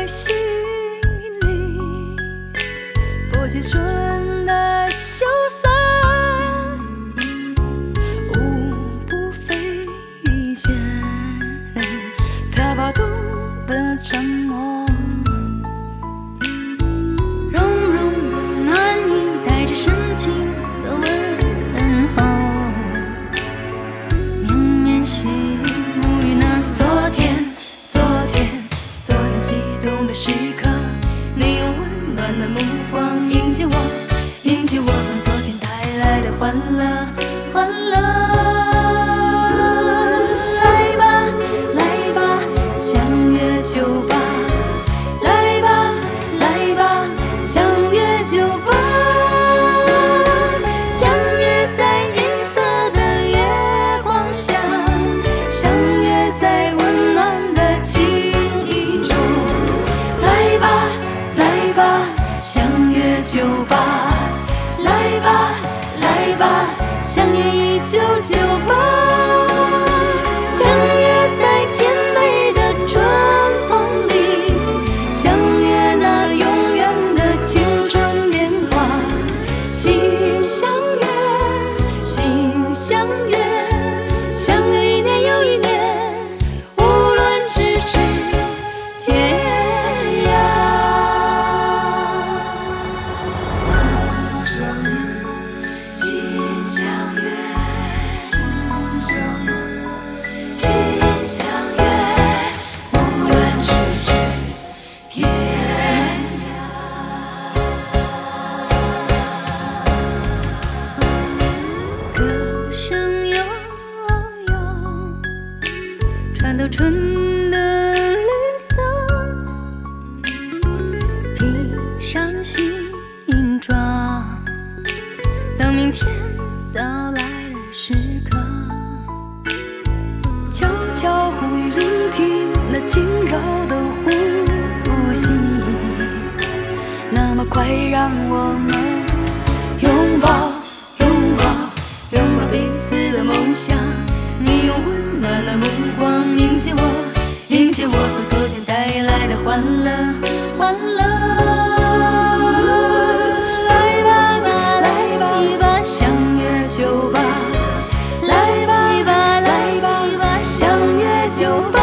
心里，波结顺的羞涩，无不非间，他饱读的沉默，融融的暖意带着深情的问候，绵绵细雨沐浴那昨天激动的时刻，你用温暖的目光迎接我，从昨天带来的欢乐。来吧，相约酒吧。来吧，相约酒吧。相约在银色的月光下，相约在温暖的情意中。来吧，相约酒吧。来吧，相约1998。相约在甜美的春风里，相约那永远的青春年华。心相约，相约一年又一年，无论咫尺天涯。心相约，无论咫尺天涯。歌声悠悠，穿透春的绿色，披上新装，等明天到来的时刻，悄悄呼吁，聆听那轻柔的呼吸，那么快让我们拥抱彼此的梦想。你用温暖的目光迎接我，从昨天带来的欢乐。来吧，相约酒吧。来吧，相约酒吧。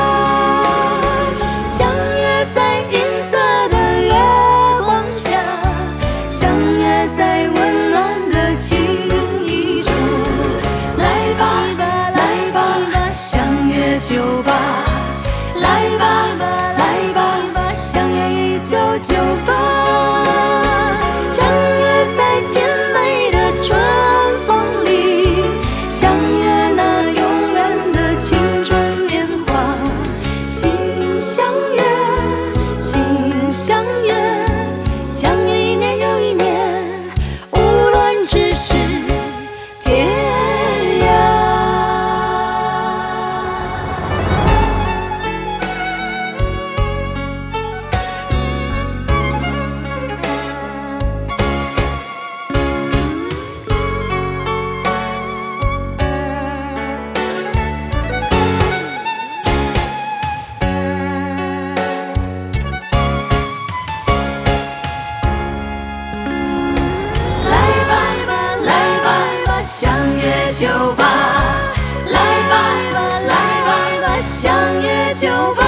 相约在银色的月光下，相约在温暖的情意中。来吧，相约酒吧。来吧，相约1998。相约在甜美的春风里，相约那永远的青春年华。心相约，相约一年又一年，无论咫尺天涯。相约酒吧。来吧，相约酒吧。